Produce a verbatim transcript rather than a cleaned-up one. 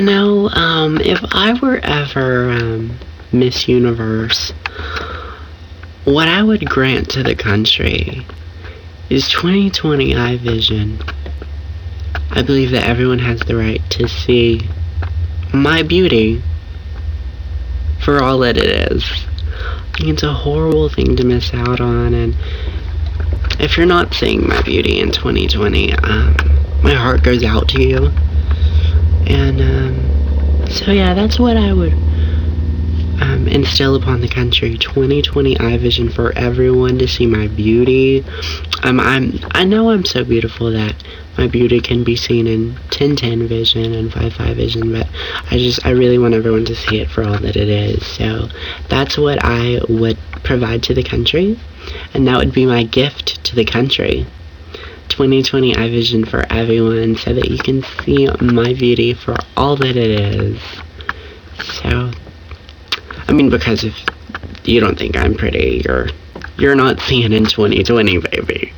know, um, if I were ever um, Miss Universe, what I would grant to the country is twenty twenty eye vision. I believe that everyone has the right to see my beauty for all that it is. I think it's a horrible thing to miss out on, and if you're not seeing my beauty in twenty twenty, um, my heart goes out to you. And um, so yeah, that's what I would um, instill upon the country. twenty twenty eye vision for everyone to see my beauty. Um, I'm I know I'm so beautiful that my beauty can be seen in ten ten vision and five five vision, but I just I really want everyone to see it for all that it is. So that's what I would provide to the country, and that would be my gift to the country. twenty twenty eye vision for everyone, so that you can see my beauty for all that it is. So, I mean, because if you don't think I'm pretty, you're you're not seeing in twenty twenty, baby.